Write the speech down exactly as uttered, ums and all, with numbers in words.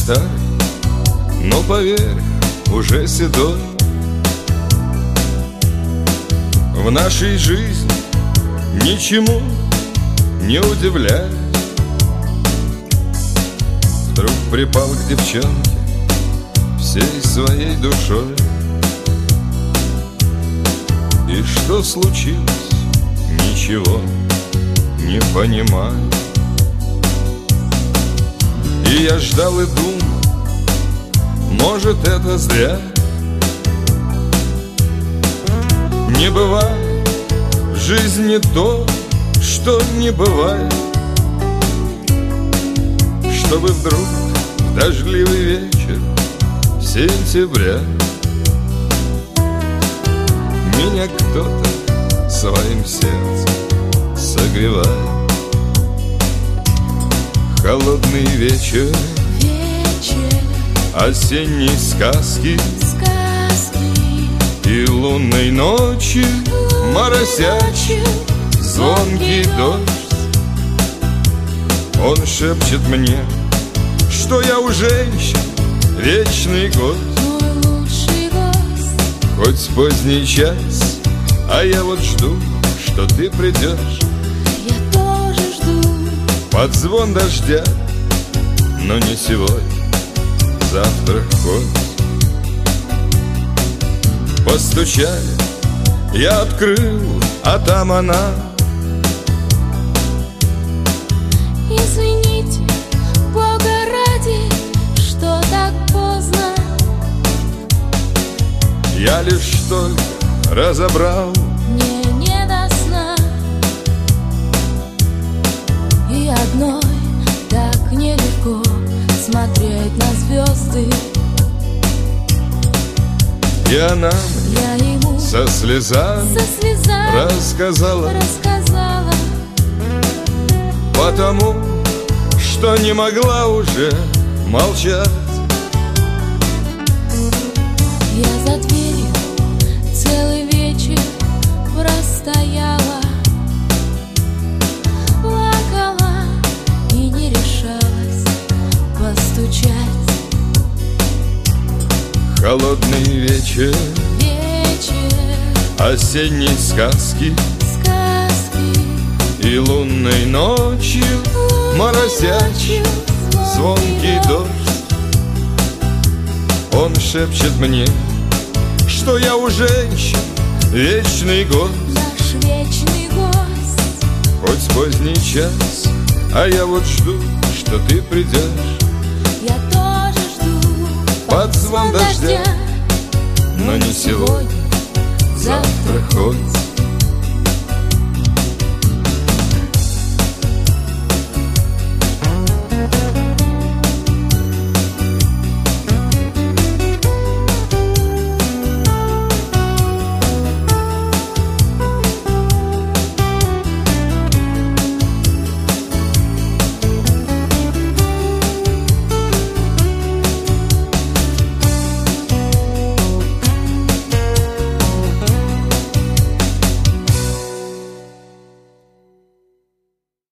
старый, но поверь, уже седой. В нашей жизни ничему не удивляясь, вдруг припал к девчонке всей своей душой. И что случилось, ничего не понимаю. И я ждал и думал, может, это зря. Не бывает в жизни то, что не бывает, чтобы вдруг в дождливый вечер сентября меня кто-то своим сердцем согревает. Холодный вечер, вечер осенней сказки, сказки и лунной ночи моросящий звонкий дождь. Он шепчет мне, что я у женщин вечный гость, мой лучший гость. хоть поздний час, а я вот жду, что ты придешь. Я тоже жду Под звон дождя, но не сегодня, завтра хоть. Постучали, я открыл, а там она. Извините, Бога ради, что так поздно. Я лишь только разобрал, Мне не до сна. И одной так нелегко смотреть на звезды. и она Я ему со слезами со слезами рассказала, рассказала, потому что не могла уже молчать. я за дверью целый вечер простояла, плакала и не решалась постучать. Холодный вечер Вечер осенней сказки сказки и лунной ночью моросящий звонкий дождь. Он шепчет мне, что я у женщин вечный гость, наш вечный гость. хоть поздний час, а я вот жду, что ты придешь. Я тоже жду Под звон дождя, но не сегодня, завтра хоть.